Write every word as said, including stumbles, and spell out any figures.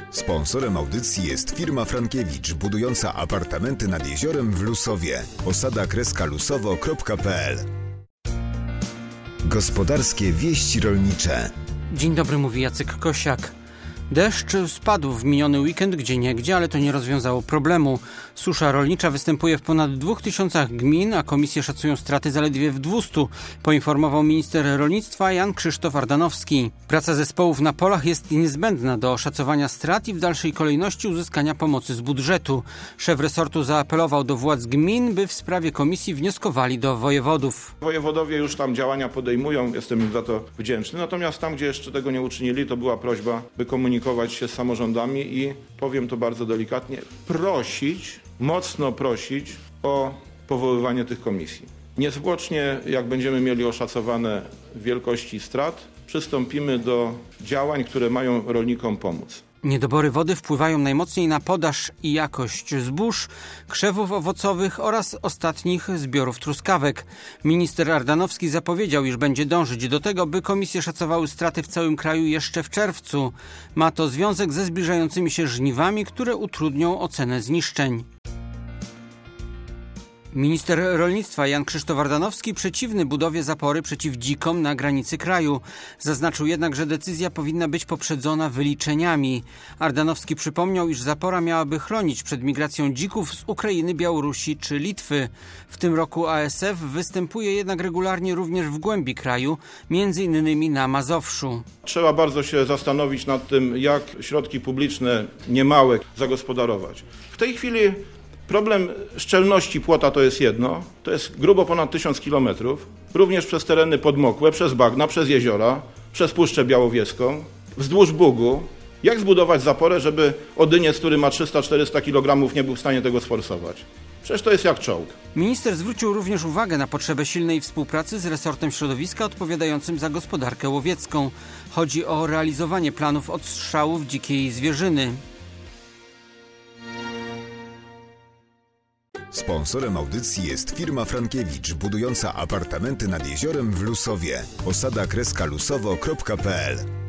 Sponsorem audycji jest firma Frankiewicz, budująca apartamenty nad jeziorem w Lusowie. Osada kreska lusowo kropka pe el. Gospodarskie wieści rolnicze. Dzień dobry, mówi Jacek Kosiak. Deszcz spadł w miniony weekend gdzieniegdzie, ale to nie rozwiązało problemu. Susza rolnicza występuje w ponad dwóch tysiącach gmin, a komisje szacują straty zaledwie w dwustu, poinformował minister rolnictwa Jan Krzysztof Ardanowski. Praca zespołów na polach jest niezbędna do oszacowania strat i w dalszej kolejności uzyskania pomocy z budżetu. Szef resortu zaapelował do władz gmin, by w sprawie komisji wnioskowali do wojewodów. Wojewodowie już tam działania podejmują, jestem im za to wdzięczny. Natomiast tam, gdzie jeszcze tego nie uczynili, to była prośba, by komunikować się z samorządami i, powiem to bardzo delikatnie, prosić, mocno prosić o powoływanie tych komisji. Niezwłocznie, jak będziemy mieli oszacowane wielkości strat, przystąpimy do działań, które mają rolnikom pomóc. Niedobory wody wpływają najmocniej na podaż i jakość zbóż, krzewów owocowych oraz ostatnich zbiorów truskawek. Minister Ardanowski zapowiedział, iż będzie dążyć do tego, by komisje szacowały straty w całym kraju jeszcze w czerwcu. Ma to związek ze zbliżającymi się żniwami, które utrudnią ocenę zniszczeń. Minister rolnictwa Jan Krzysztof Ardanowski przeciwny budowie zapory przeciw dzikom na granicy kraju. Zaznaczył jednak, że decyzja powinna być poprzedzona wyliczeniami. Ardanowski przypomniał, iż zapora miałaby chronić przed migracją dzików z Ukrainy, Białorusi czy Litwy. W tym roku A S F występuje jednak regularnie również w głębi kraju, między innymi na Mazowszu. Trzeba bardzo się zastanowić nad tym, jak środki publiczne niemałe zagospodarować. W tej chwili problem szczelności płota to jest jedno, to jest grubo ponad tysiąc kilometrów, również przez tereny podmokłe, przez bagna, przez jeziora, przez Puszczę Białowieską, wzdłuż Bugu. Jak zbudować zaporę, żeby odyniec, który ma trzysta czterysta kilogramów, nie był w stanie tego sforsować? Przecież to jest jak czołg. Minister zwrócił również uwagę na potrzebę silnej współpracy z resortem środowiska odpowiadającym za gospodarkę łowiecką. Chodzi o realizowanie planów odstrzałów dzikiej zwierzyny. Sponsorem audycji jest firma Frankiewicz, budująca apartamenty nad jeziorem w Lusowie. Osada kreska lusowo kropka pe el.